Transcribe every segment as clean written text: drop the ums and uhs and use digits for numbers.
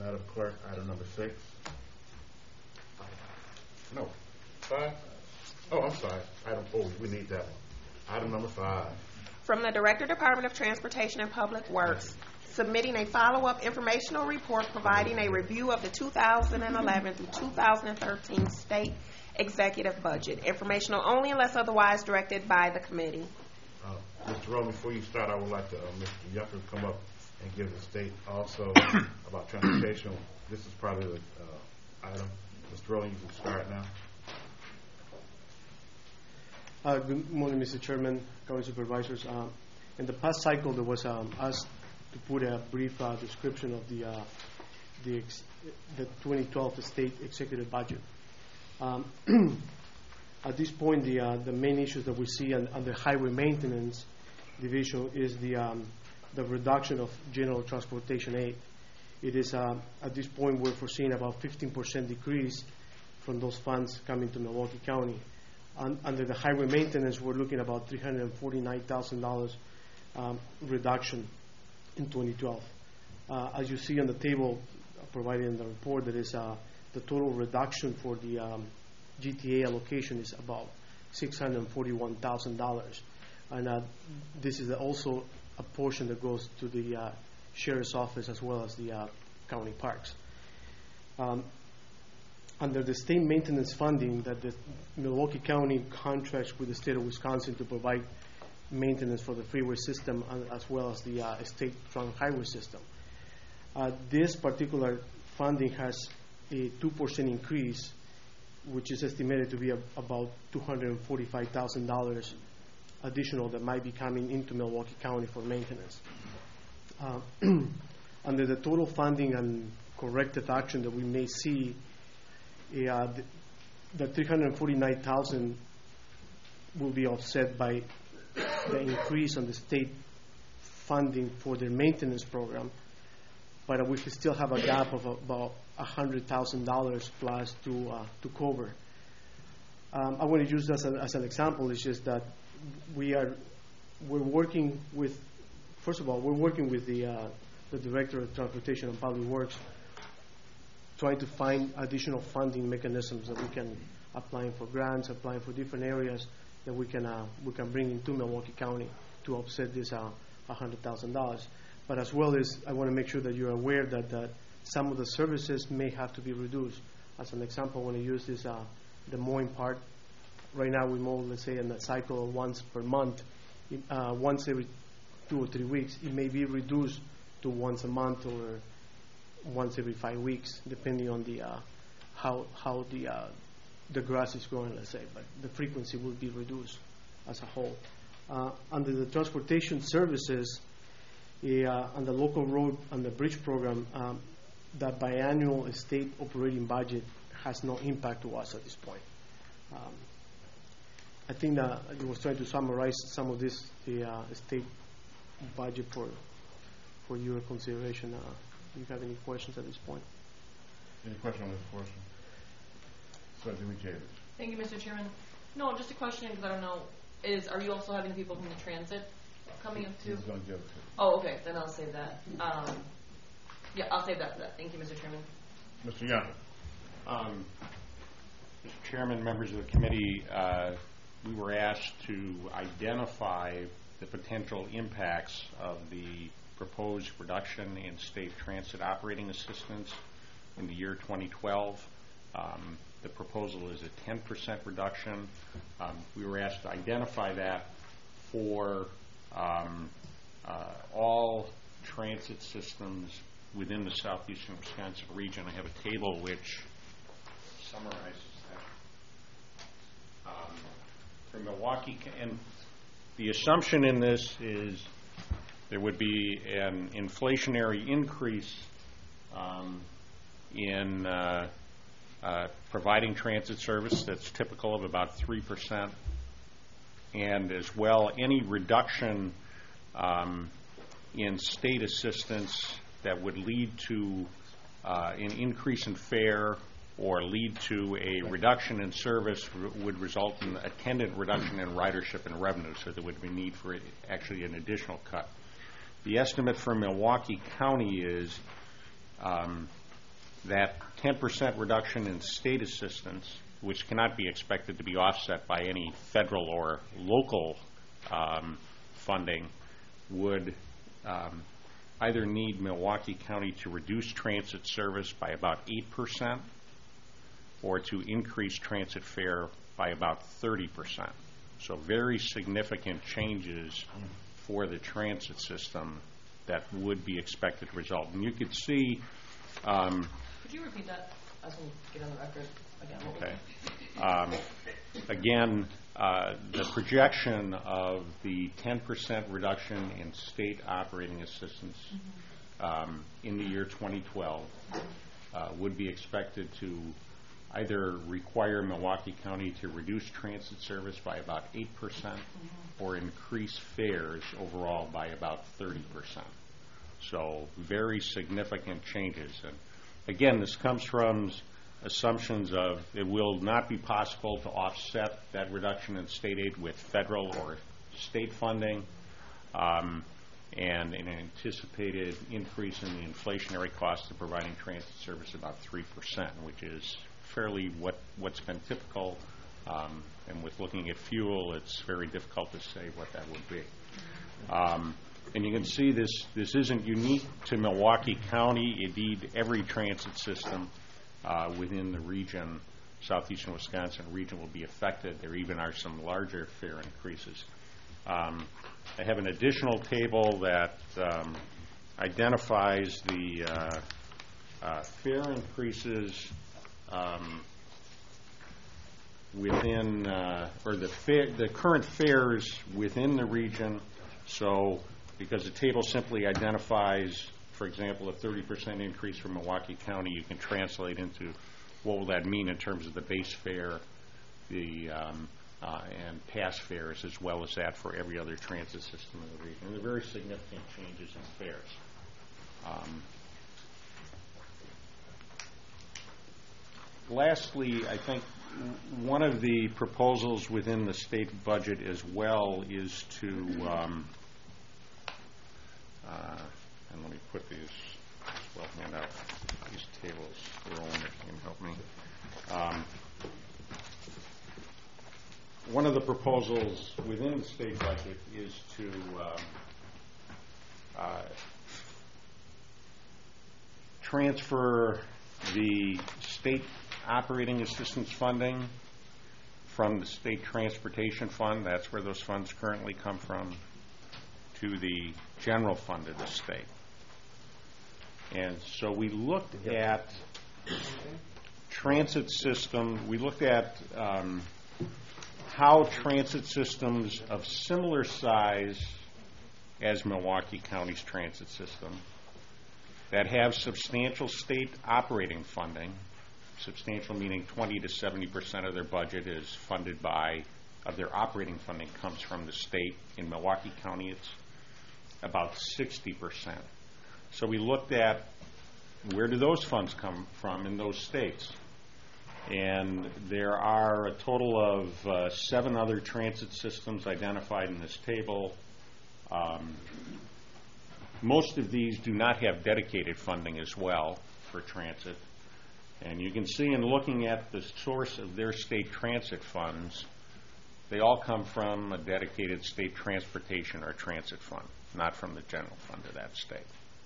Madam Clerk, item number 6. No, 5? Oh, I'm sorry. Item 4, we need that one. Item number 5. From the Director, Department of Transportation and Public Works, submitting a follow-up informational report providing a review of the 2011 through 2013 state executive budget. Informational only unless otherwise directed by the committee. Mr. Rowe, before you start, I would like to Mr. Yucker come up and give the state also about transportation. This is part of the item. Mr. Rowe, you can start now. Good morning, Mr. Chairman, County Supervisors. In the past cycle, there was asked to put a brief description of the 2012 state executive budget. At this point, the main issues that we see on the highway maintenance division is the reduction of general transportation aid. It is at this point we're foreseeing about 15% decrease from those funds coming to Milwaukee County. Under the highway maintenance, we're looking about $349,000 reduction in 2012. As you see on the table provided in the report, that is the total reduction for the GTA allocation is about $641,000, and this is also a portion that goes to the sheriff's office as well as the county parks. Under the state maintenance funding that the Milwaukee County contracts with the state of Wisconsin to provide maintenance for the freeway system as well as the state trunk highway system. This particular funding has a 2% increase, which is estimated to be about $245,000 additional that might be coming into Milwaukee County for maintenance. Under the total funding and corrective action that we may see, the $349,000 will be offset by the increase on the state funding for their maintenance program, but we still have a gap of about $100,000 plus to cover. I want to use this as an example. It's just that we're working with, first of all, we're working with the Director of Transportation and Public Works, trying to find additional funding mechanisms that we can apply for grants, applying for different areas that we can bring into Milwaukee County to offset this $100,000. But as well as I want to make sure that you're aware that some of the services may have to be reduced. As an example, I want to use this the mowing part. Right now we mow, let's say, in a cycle once per month, once every 2 or 3 weeks. It may be reduced to once a month or once every 5 weeks, depending on the how the grass is growing, let's say. But the frequency will be reduced as a whole. Under the transportation services, on the local road and the bridge program, that biannual state operating budget has no impact to us at this point. I think that I was trying to summarize some of this, the state budget for your consideration. Do you have any questions at this point? Any question on this portion? Secretary Chambers. Thank you, Mr. Chairman. No, just a question because I don't know. Are you also having people from the transit coming up too? He's going to give it to you. Oh, okay. Then I'll save that. Yeah, I'll save that for that. Thank you, Mr. Chairman. Mr. Young. Mr. Chairman, members of the committee, we were asked to identify the potential impacts of the proposed reduction in state transit operating assistance in the year 2012. The proposal is a 10% reduction. We were asked to identify that for all transit systems within the southeastern Wisconsin region. I have a table which summarizes that. For Milwaukee, and the assumption in this is there would be an inflationary increase in providing transit service that's typical of about 3%, and as well any reduction in state assistance that would lead to an increase in fare or lead to a reduction in service would result in attendant reduction in ridership and revenue, so there would be need for actually an additional cut. The estimate for Milwaukee County is that 10% reduction in state assistance, which cannot be expected to be offset by any federal or local funding, would either need Milwaukee County to reduce transit service by about 8% or to increase transit fare by about 30%. So very significant changes for the transit system that would be expected to result. And you could see... Could you repeat that as we get on the record again? Okay. Again, the projection of the 10% reduction in state operating assistance in the year 2012 would be expected to either require Milwaukee County to reduce transit service by about 8% or increase fares overall by about 30%. So very significant changes. And again, this comes from assumptions of it will not be possible to offset that reduction in state aid with federal or state funding, and an anticipated increase in the inflationary cost of providing transit service about 3%, which is fairly what's been typical. And with looking at fuel, it's very difficult to say what that would be. And you can see this isn't unique to Milwaukee County. Indeed, every transit system within the region, southeastern Wisconsin region, will be affected. There even are some larger fare increases. I have an additional table that identifies the fare increases within, or the current fares within the region. So, because the table simply identifies, for example, a 30% increase for Milwaukee County, you can translate into what will that mean in terms of the base fare, the and pass fares, as well as that for every other transit system in the region. And there are very significant changes in fares. Lastly, I think one of the proposals within the state budget as well is to, and let me put these, well, hand out these tables, Roland, if you can help me. One of the proposals within the state budget is to transfer the state operating assistance funding from the state transportation fund, that's where those funds currently come from, to the general fund of the state. And so we looked at transit system, we looked at how transit systems of similar size as Milwaukee County's transit system that have substantial state operating funding, substantial meaning 20 to 70% of their budget is funded by, of their operating funding comes from the state. In Milwaukee County, it's about 60%. So we looked at where do those funds come from in those states. And there are a total of 7 other transit systems identified in this table. Most of these do not have dedicated funding as well for transit. And you can see in looking at the source of their state transit funds, they all come from a dedicated state transportation or transit fund, not from the general fund of that state.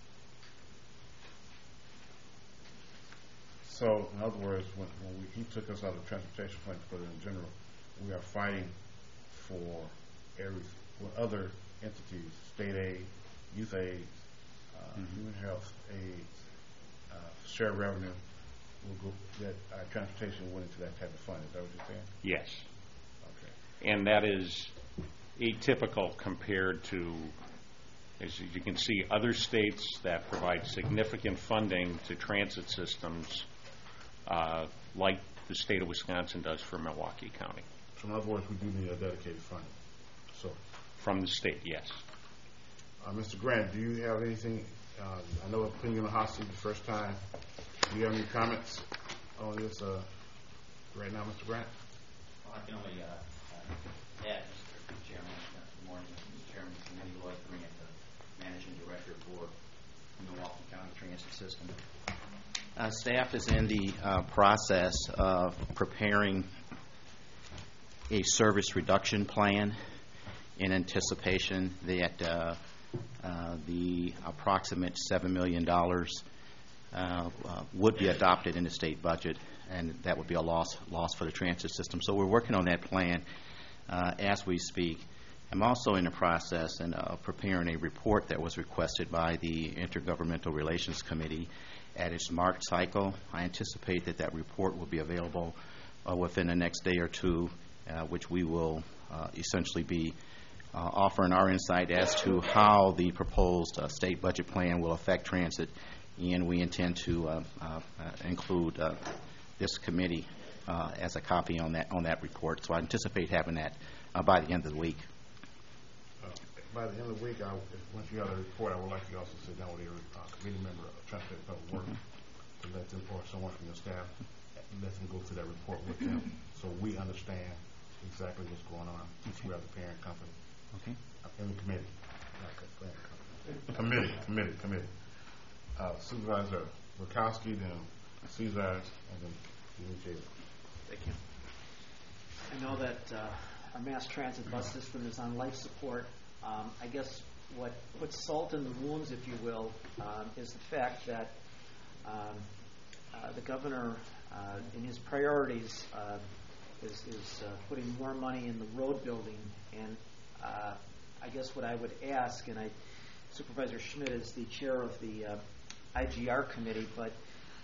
So, in other words, when he took us out of the transportation fund to put it in general, we are fighting for other entities, state aid, youth aid, human health aid, shared revenue, that our transportation went into that type of fund. Is that what you're saying? Yes. Okay. And that is atypical compared to, as you can see, other states that provide significant funding to transit systems, like the state of Wisconsin does for Milwaukee County. So, in other words, we do need a dedicated fund. So, from the state, yes. Mr. Grant, do you have anything? I know I'm putting you in the hot seat the first time. Do you have any comments on this right now, Mr. Grant? Well, I can only add, Mr. Chairman, good morning, Mr. Chairman, Committee, Lloyd Grant, the Managing Director for the Milwaukee County Transit System. Staff is in the process of preparing a service reduction plan in anticipation that the approximate $7 million would be adopted in the state budget, and that would be a loss for the transit system. So we're working on that plan as we speak. I'm also in the process of preparing a report that was requested by the Intergovernmental Relations Committee at its March cycle. I anticipate that report will be available within the next day or two, which we will essentially be offering our insight as to how the proposed state budget plan will affect transit, and we intend to include this committee as a copy on that report. So I anticipate having that by the end of the week. By the end of the week, once you have the report, I would like you also sit down with your committee member of Transportation Public Works to let them, or someone from your staff, let them go through that report with them so we understand exactly what's going on since we are the parent company. Okay. In the committee. Committee. Supervisor Burkowski, then Cesar, and then Jayla. Thank you. I know that our mass transit bus system is on life support. I guess what puts salt in the wounds, if you will, is the fact that the governor, in his priorities, is putting more money in the road building. And I guess what I would ask, and Supervisor Schmidt is the chair of the IGR committee, but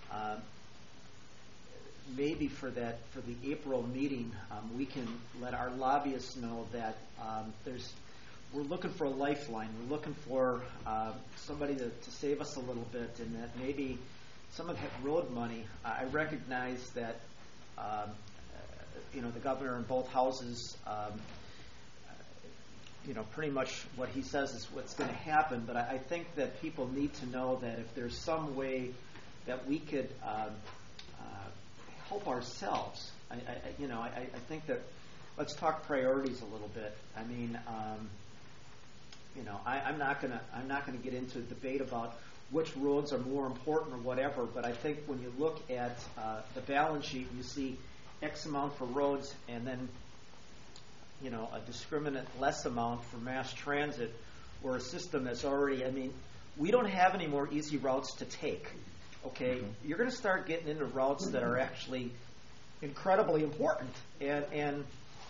maybe for the April meeting, we can let our lobbyists know that we're looking for a lifeline. We're looking for somebody to save us a little bit, and that maybe some of that road money. I recognize that the governor in both houses, pretty much what he says is what's going to happen. But I think that people need to know that if there's some way that we could help ourselves, I think that let's talk priorities a little bit. I mean. I'm not gonna get into a debate about which roads are more important or whatever, but I think when you look at the balance sheet, you see X amount for roads and then a discriminate less amount for mass transit, or a system that's already. I mean, we don't have any more easy routes to take. Okay, You're going to start getting into routes that are actually incredibly important, and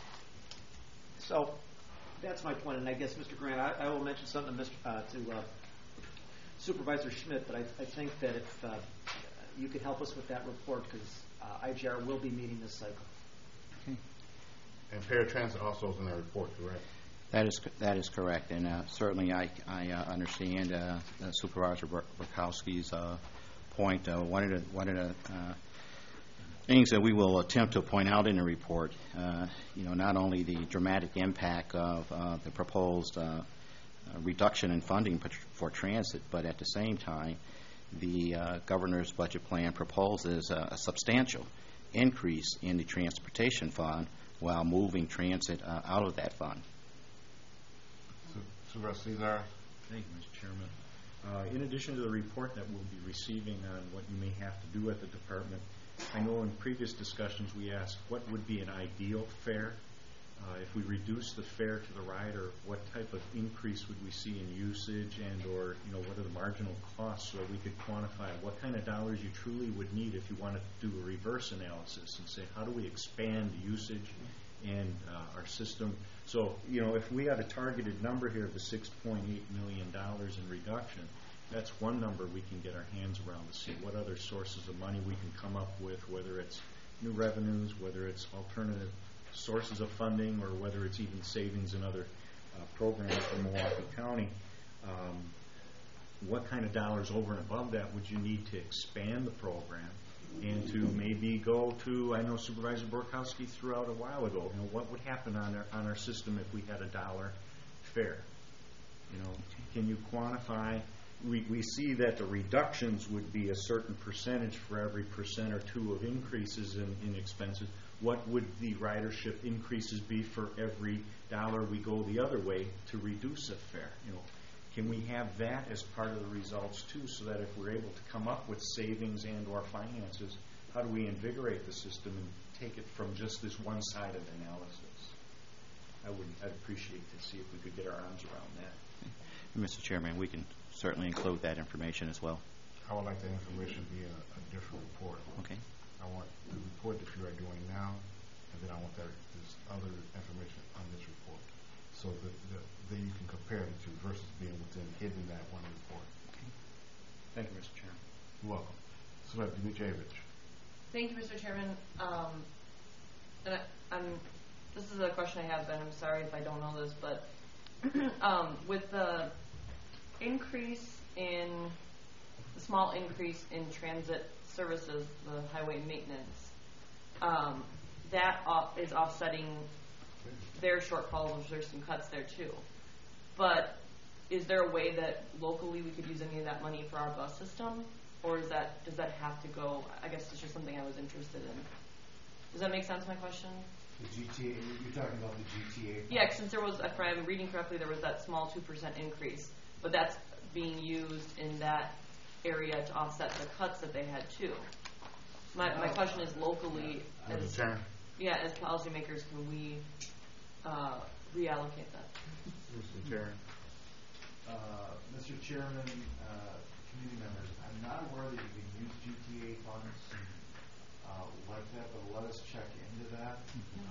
so. That's my point, and I guess, Mr. Grant, I will mention something to Supervisor Schmidt, but I think that if you could help us with that report, because IGR will be meeting this cycle. Okay. And paratransit also is in that report, correct? That is correct, and certainly I understand Supervisor Burkowski's point. One of the things that we will attempt to point out in the report, not only the dramatic impact of the proposed reduction in funding for transit, but at the same time, the governor's budget plan proposes a substantial increase in the transportation fund while moving transit out of that fund. Supervisor Cesar. Thank you, Mr. Chairman. In addition to the report that we'll be receiving on what you may have to do at the department, I know in previous discussions we asked what would be an ideal fare. If we reduce the fare to the rider, what type of increase would we see in usage, and or what are the marginal costs, so that we could quantify what kind of dollars you truly would need if you wanted to do a reverse analysis and say how do we expand usage and our system. So if we had a targeted number here of the $6.8 million in reduction, that's one number we can get our hands around to see what other sources of money we can come up with, whether it's new revenues, whether it's alternative sources of funding, or whether it's even savings in other programs for Milwaukee County. What kind of dollars over and above that would you need to expand the program and to maybe go to, I know Supervisor Burkowski threw out a while ago, what would happen on our system if we had $1 fare? Can you quantify? We see that the reductions would be a certain percentage for every % or two of increases in expenses. What would the ridership increases be for every $1 we go the other way to reduce a fare? Can we have that as part of the results too, so that if we're able to come up with savings and or finances, how do we invigorate the system and take it from just this one-sided analysis? I'd appreciate to see if we could get our arms around that. Mr. Chairman, we can certainly include that information as well. I would like that information to be in a different report. Okay. I want the report that you are doing now, and then I want this other information on this report, so that then you can compare the two versus being hidden in that one report. Thank you, Mr. Chairman. You're welcome. Selectman Dimitrievich. Thank you, Mr. Chairman. This is a question I have, Ben. I'm sorry if I don't know this, but with the small increase in transit services, the highway maintenance, that is offsetting their shortfalls, which there's some cuts there too. But is there a way that locally we could use any of that money for our bus system, or does that have to go? I guess it's just something I was interested in. Does that make sense? My question. The GTA. You're talking about the GTA. Yeah, since there was, if I'm reading correctly, there was that small 2% increase, but that's being used in that area to offset the cuts that they had too. My question is locally, as policymakers, can we reallocate that? Mr. Chairman. Mr. Chairman, committee members, I'm not aware that you can use GTA funds like that, but let us check into that.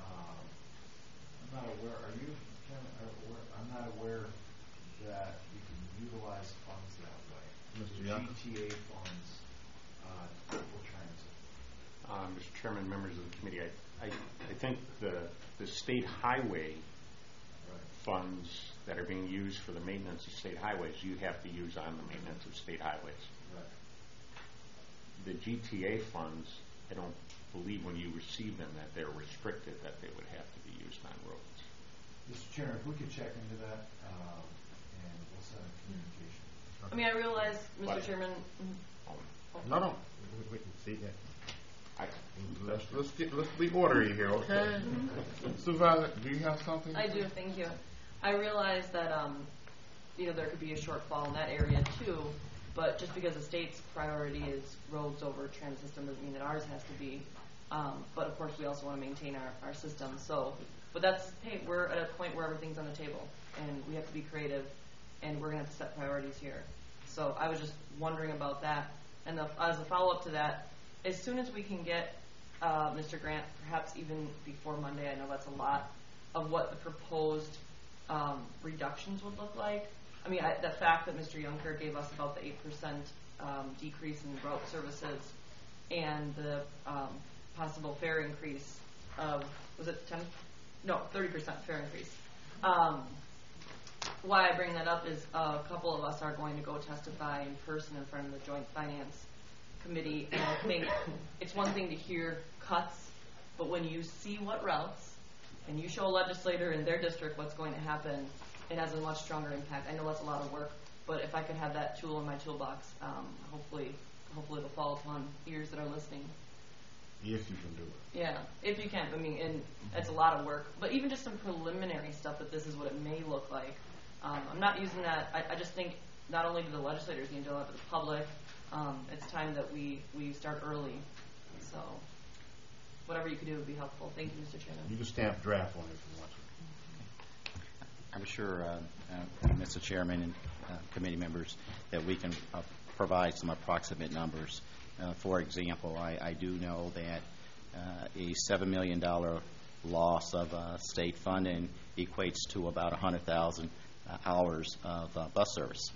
I'm not aware. Are you, Ken? I'm not aware that you can utilize funds that way. GTA funds for transit. Mr. Chairman, members of the committee, I think the state highway funds that are being used for the maintenance of state highways, you have to use on the maintenance of state highways. Right. The GTA funds, I don't believe when you receive them that they're restricted, that they would have to be used on roads. Mr. Chairman, if we could check into that, and we'll set a communication. I mean, I realize, Mr. Chairman. No. We can see that. Let's be orderly here, okay? Supervisor, do you have something? I do. Thank you. I realize that there could be a shortfall in that area too, but just because the state's priority is roads over transit system doesn't mean that ours has to be. But of course, we also want to maintain our system. So, but we're at a point where everything's on the table, and we have to be creative, and we're going to have to set priorities here. So I was just wondering about that. And as a follow-up to that, as soon as we can get Mr. Grant, perhaps even before Monday, I know that's a lot, of what the proposed reductions would look like. I mean, the fact that Mr. Juncker gave us about the 8% decrease in route services and the possible fare increase of, was it 10? No, 30% fare increase. Why I bring that up is a couple of us are going to go testify in person in front of the Joint Finance Committee, and I think it's one thing to hear cuts, but when you see what routes and you show a legislator in their district what's going to happen, it has a much stronger impact. I know that's a lot of work, but if I could have that tool in my toolbox, hopefully it'll fall upon ears that are listening. If you can do it. Yeah, if you can. I mean, and it's a lot of work, but even just some preliminary stuff that this is what it may look like. I'm not using that. I just think not only do the legislators need to know it, but the public. It's time that we start early. So whatever you could do would be helpful. Thank you, Mr. Chairman. You can stamp draft on it if you want to. I'm sure, Mr. Chairman and committee members, that we can provide some approximate numbers. For example, I do know that a $7 million loss of state funding equates to about 100,000 hours of bus service.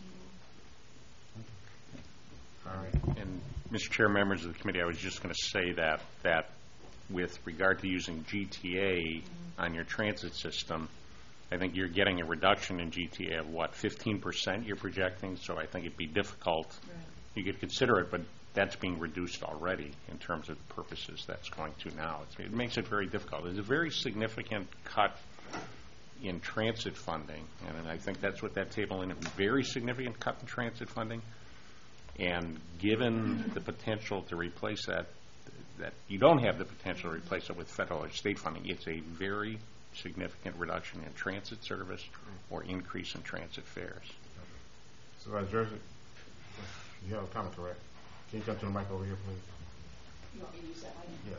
All right. And Mr. Chair, members of the committee, I was just going to say that with regard to using GTA on your transit system, I think you're getting a reduction in GTA of, 15% you're projecting, so I think it'd be difficult. Right. You could consider it, but that's being reduced already in terms of the purposes that's going to now. It makes it very difficult. There's a very significant cut in transit funding, and I think that's what that table in a very significant cut in transit funding. And given the potential to replace that you don't have the potential to replace it with federal or state funding, it's a very significant reduction in transit service or increase in transit fares. Supervisor Jersey, you have a comment, correct? Can you come to the mic over here, please? You want me to use that mic? Yes.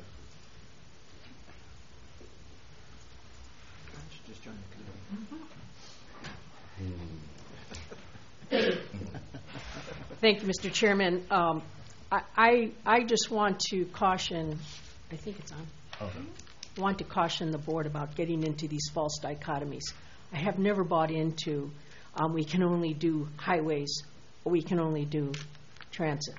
I should just join the committee. Thank you, Mr. Chairman. I just want to caution, I think it's on. Okay. Want to caution the board about getting into these false dichotomies. I have never bought into we can only do highways or we can only do transit.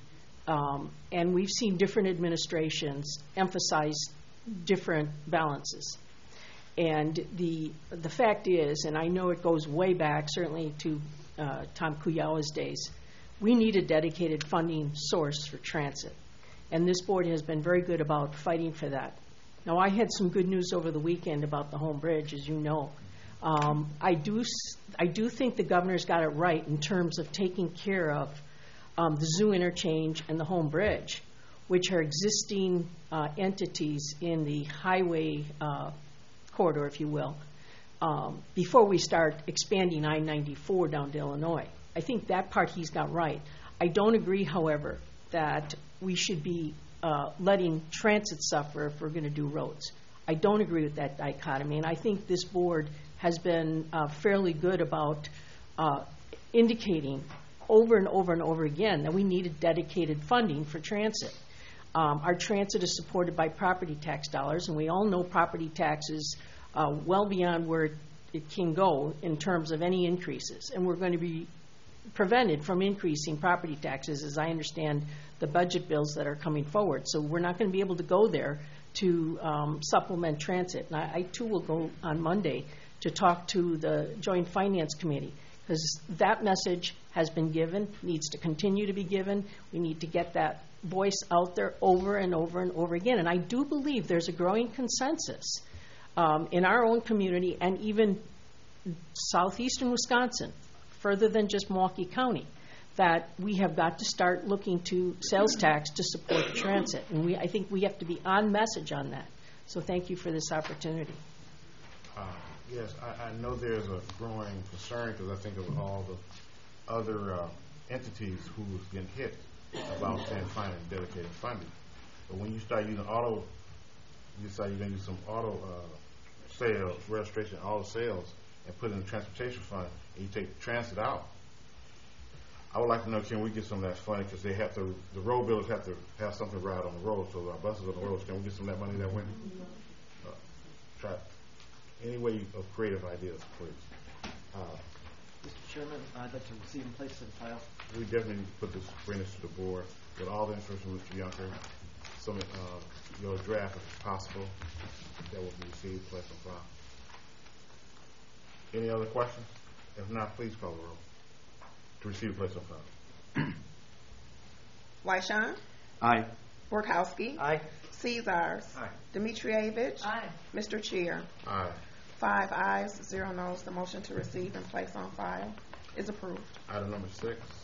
And we've seen different administrations emphasize different balances. And the fact is, and I know it goes way back, certainly to Tom Kuyawa's days, we need a dedicated funding source for transit. And this board has been very good about fighting for that. Now, I had some good news over the weekend about the Home Bridge, as you know. I do think the governor's got it right in terms of taking care of the Zoo Interchange and the Home Bridge, which are existing entities in the highway corridor, if you will, before we start expanding I-94 down to Illinois. I think that part he's got right. I don't agree, however, that we should be letting transit suffer if we're going to do roads. I don't agree with that dichotomy, and I think this board has been fairly good about indicating over and over and over again that we needed dedicated funding for transit. Our transit is supported by property tax dollars, and we all know property taxes well beyond where it can go in terms of any increases, and we're going to be prevented from increasing property taxes, as I understand the budget bills that are coming forward. So we're not going to be able to go there to supplement transit. And I too will go on Monday to talk to the Joint Finance Committee, because that message has been given, needs to continue to be given. We need to get that voice out there over and over and over again. And I do believe there's a growing consensus in our own community and even southeastern Wisconsin, further than just Milwaukee County, that we have got to start looking to sales tax to support transit. And I think we have to be on message on that. So thank you for this opportunity. Yes, I know there's a growing concern because I think of all the other entities who's getting hit about saying finding dedicated funding. But when you start using auto, you decide you're going to use some auto sales, registration, auto sales, and put it in the transportation fund, and you take transit out. I would like to know, can we get some of that funding, because they have to, the road builders have to have something right on the road, so our buses on the roads, can we get some of that money that way? Try any way of creative ideas, please. Mr. Chairman, I'd like to receive and place in file. We definitely need to bring this to the board with all the information, Mr. Junker, some your draft if possible that will be received, place in file. Any other questions? If not, please call the roll to receive, place in file. Wyshawn, Aye. Borkowski, Aye. Caesars, Aye. Dimitrievich, Aye. Mr. Chair. Aye. 5 ayes, 0 noes. The motion to receive and place on file is approved. Item number 6.